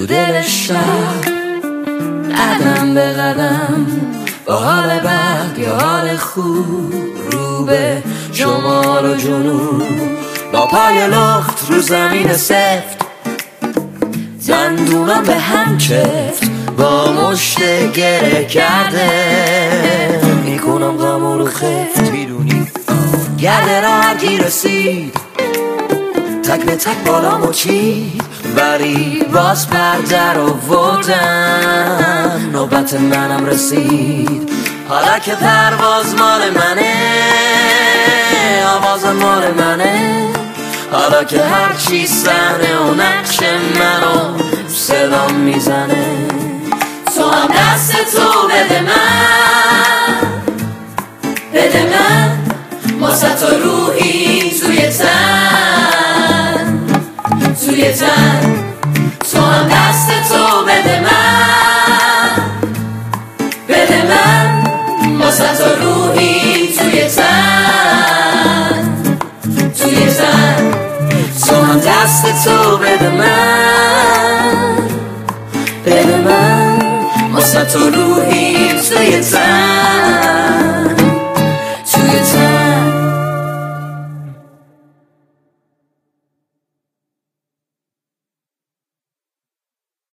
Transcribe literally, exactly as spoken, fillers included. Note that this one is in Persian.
تو دل شب، قدم به قدم با حال بد یا حال خوب، رو به شمال و جنوب، با پای لخت رو زمین سفت، دندونم به هم چفت، با مشت گره کرده میکنم غمو رو خفت. میدونی گرده را هرکی رسید، تک به تک بالامو چید، ولی باز پرده رو وردن، نوبت منم رسید. حالا که پرواز مال منه، آواز مال منه، حالا که هرچی صحنه و نقش منو صدام میزنه، تو هم دست تو بده من، بده من واسه تو روحی توی تن، توی تن، تو هم دست تو بده من، بده من واسه تو روحی توی تن، توی تن، تو هم دست تو بده من، بده من واسه تو روحی